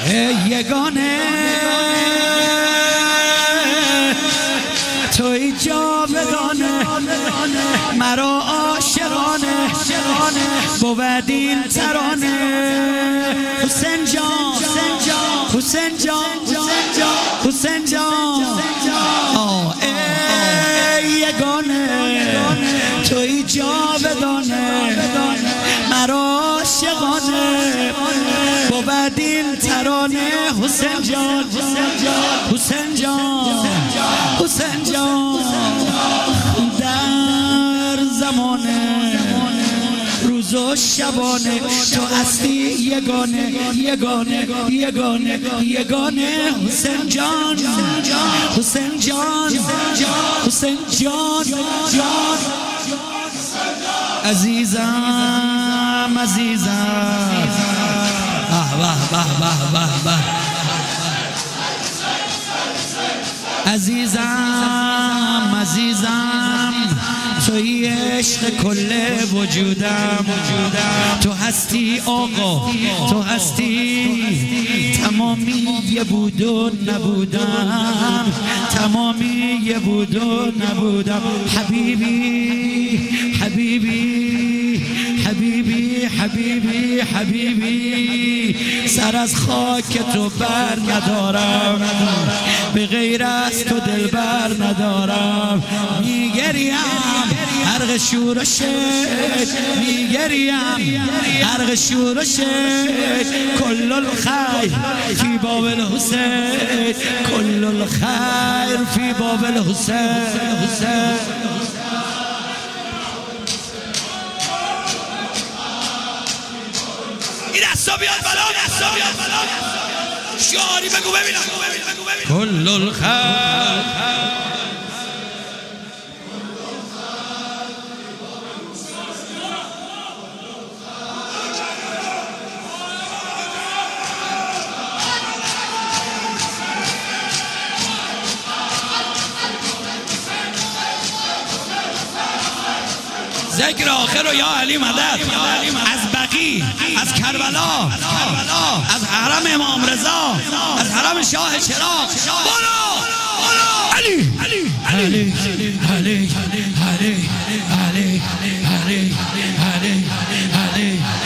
یگانه توی جاودانه مرا عاشقانه بود این ترانه حسین جان حسین جان حسین جان یگانه توی جاودانه مرا عاشقانه بود این ترانه حسین جان حسین جان حسین جان در زمانه روز و شبانه تو هستی یگانه یگانه یگانه یگانه حسین جان حسین جان حسین جان عزیزم عزیزم عزیزم عزیزم توی عشق کل وجودم تو هستی آقا تو هستی تمامی یه بود و نبودم تمامی یه بود و نبودم حبیبی حبیبی حبیبی حبیبی حبیبی سر از خاک تو بر ندارم به غیر از تو دل بر ندارم میگریم غرق شورش میگریم غرق شورش کل الخیر فی باب الحسین کل الخیر فی باب الحسین این دستا بیاد بالا شعاری بگو ببینم کل الخیر ذکر آخر و یا علی مدد از بقی از کربلا از حرم امام رضا از حرم شاه چراغ برو علی علی علی علی علی علی علی علی علی